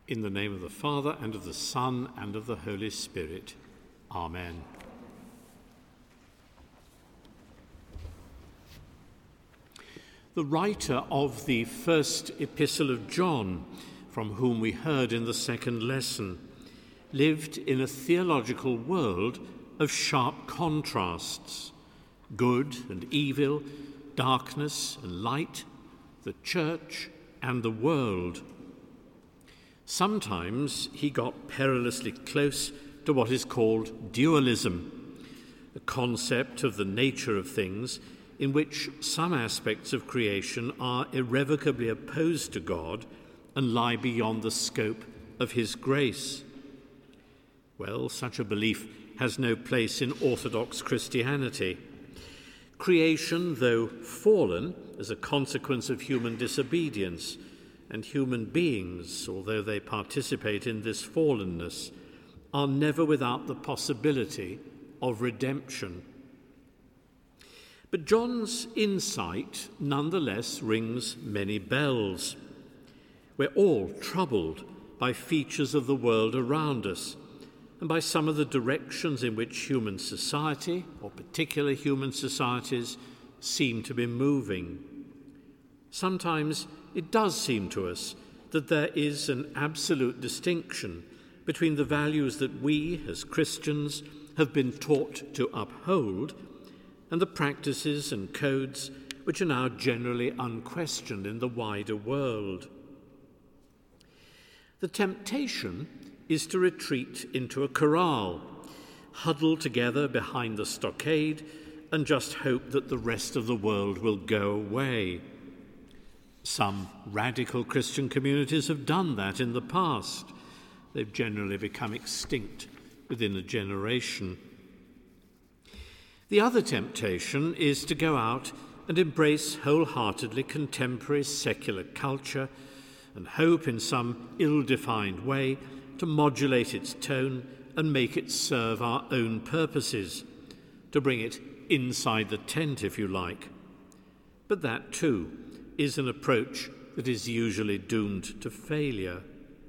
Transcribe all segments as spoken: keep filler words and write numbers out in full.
In the name of the Father, and of the Son, and of the Holy Spirit. Amen. The writer of the first epistle of John, from whom we heard in the second lesson, lived in a theological world of sharp contrasts: good and evil, darkness and light, the church and the world. Sometimes he got perilously close to what is called dualism, a concept of the nature of things in which some aspects of creation are irrevocably opposed to God and lie beyond the scope of his grace. Well, such a belief has no place in Orthodox Christianity. Creation, though fallen as a consequence of human disobedience, and human beings, although they participate in this fallenness, are never without the possibility of redemption. But John's insight nonetheless rings many bells. We're all troubled by features of the world around us and by some of the directions in which human society, or particular human societies, seem to be moving. Sometimes it does seem to us that there is an absolute distinction between the values that we, as Christians, have been taught to uphold and the practices and codes which are now generally unquestioned in the wider world. The temptation is to retreat into a corral, huddle together behind the stockade, and just hope that the rest of the world will go away. Some radical Christian communities have done that in the past. They've generally become extinct within a generation. The other temptation is to go out and embrace wholeheartedly contemporary secular culture and hope in some ill-defined way to modulate its tone and make it serve our own purposes, to bring it inside the tent, if you like. But that, too, is an approach that is usually doomed to failure.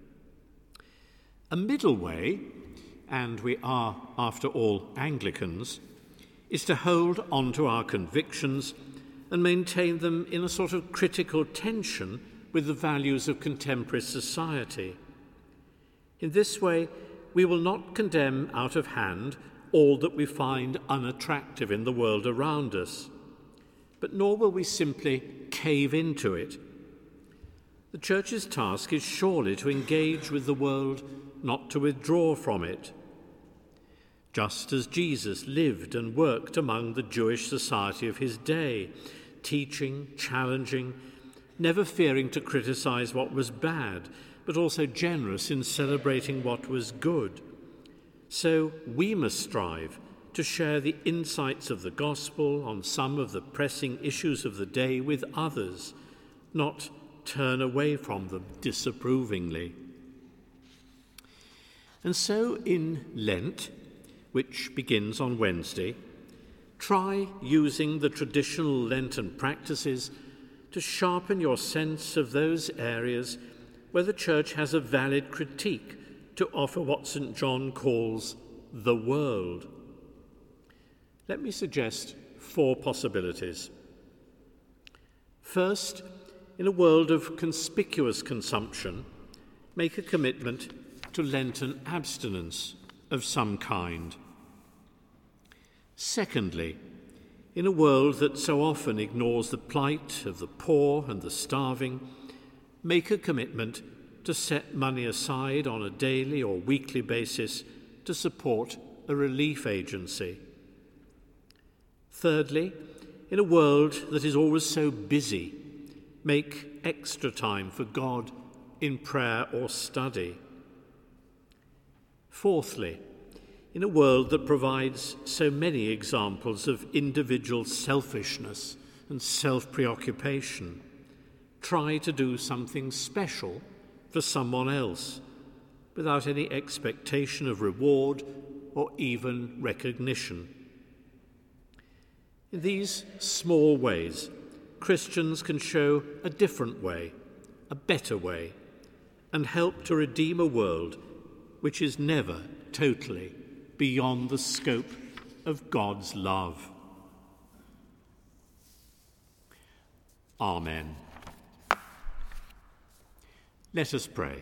A middle way, and we are, after all, Anglicans, is to hold on to our convictions and maintain them in a sort of critical tension with the values of contemporary society. In this way, we will not condemn out of hand all that we find unattractive in the world around us, but nor will we simply cave into it. The Church's task is surely to engage with the world, not to withdraw from it. Just as Jesus lived and worked among the Jewish society of his day, teaching, challenging, never fearing to criticize what was bad, but also generous in celebrating what was good, so we must strive to share the insights of the gospel on some of the pressing issues of the day with others, not turn away from them disapprovingly. And so in Lent, which begins on Wednesday, try using the traditional Lenten practices to sharpen your sense of those areas where the Church has a valid critique to offer what Saint John calls the world. Let me suggest four possibilities. First, in a world of conspicuous consumption, make a commitment to Lenten abstinence of some kind. Secondly, in a world that so often ignores the plight of the poor and the starving, make a commitment to set money aside on a daily or weekly basis to support a relief agency. Thirdly, in a world that is always so busy, make extra time for God in prayer or study. Fourthly, in a world that provides so many examples of individual selfishness and self-preoccupation, try to do something special for someone else without any expectation of reward or even recognition. In these small ways, Christians can show a different way, a better way, and help to redeem a world which is never totally beyond the scope of God's love. Amen. Let us pray.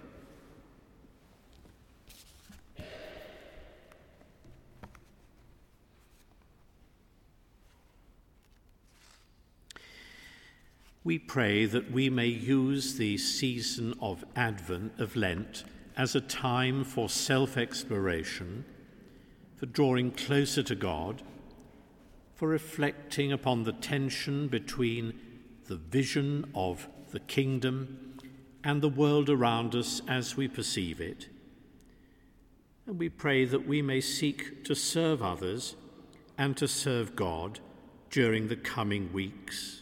We pray that we may use the season of Advent, of Lent, as a time for self-exploration, for drawing closer to God, for reflecting upon the tension between the vision of the kingdom and the world around us as we perceive it. And we pray that we may seek to serve others and to serve God during the coming weeks.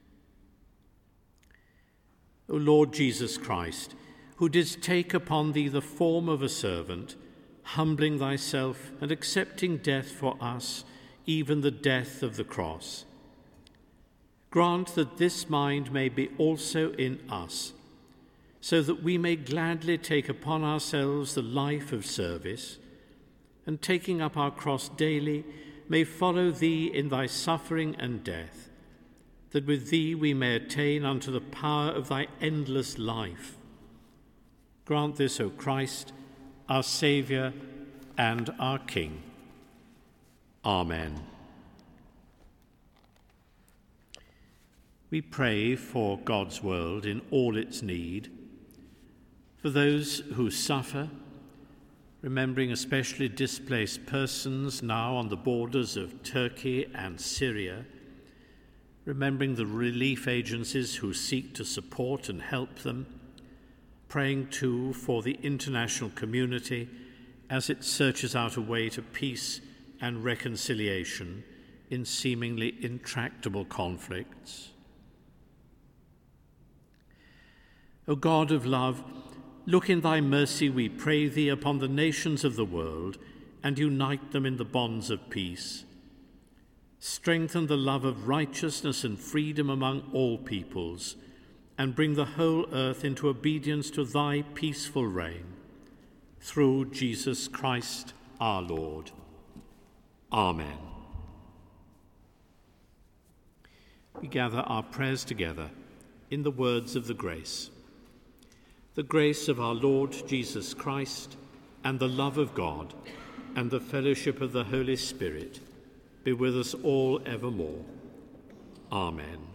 O Lord Jesus Christ, who didst take upon thee the form of a servant, humbling thyself and accepting death for us, even the death of the cross, grant that this mind may be also in us, so that we may gladly take upon ourselves the life of service, and taking up our cross daily, may follow thee in thy suffering and death, that with thee we may attain unto the power of thy endless life. Grant this, O Christ, our Saviour and our King. Amen. We pray for God's world in all its need, for those who suffer, remembering especially displaced persons now on the borders of Turkey and Syria, remembering the relief agencies who seek to support and help them, praying too for the international community as it searches out a way to peace and reconciliation in seemingly intractable conflicts. O God of love, look in thy mercy, we pray thee, upon the nations of the world and unite them in the bonds of peace. Strengthen the love of righteousness and freedom among all peoples, and bring the whole earth into obedience to thy peaceful reign. Through Jesus Christ our Lord. Amen. We gather our prayers together in the words of the grace. The grace of our Lord Jesus Christ, and the love of God, and the fellowship of the Holy Spirit be with us all evermore. Amen.